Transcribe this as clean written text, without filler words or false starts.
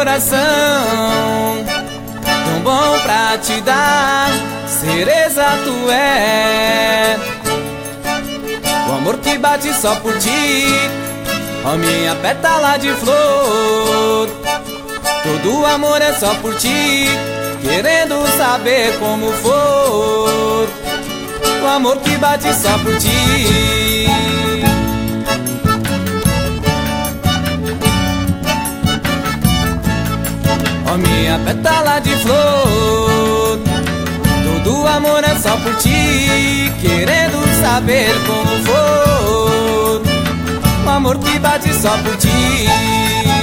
coração, tão bom pra te dar, cereza tu é. O amor que bate só por ti, ó minha pétala de flor. Todo amor é só por ti, querendo saber como for. O amor que bate só por ti. Ó minha pétala de flor, todo amor é só por ti, querendo saber como for. O amor que bate só por ti.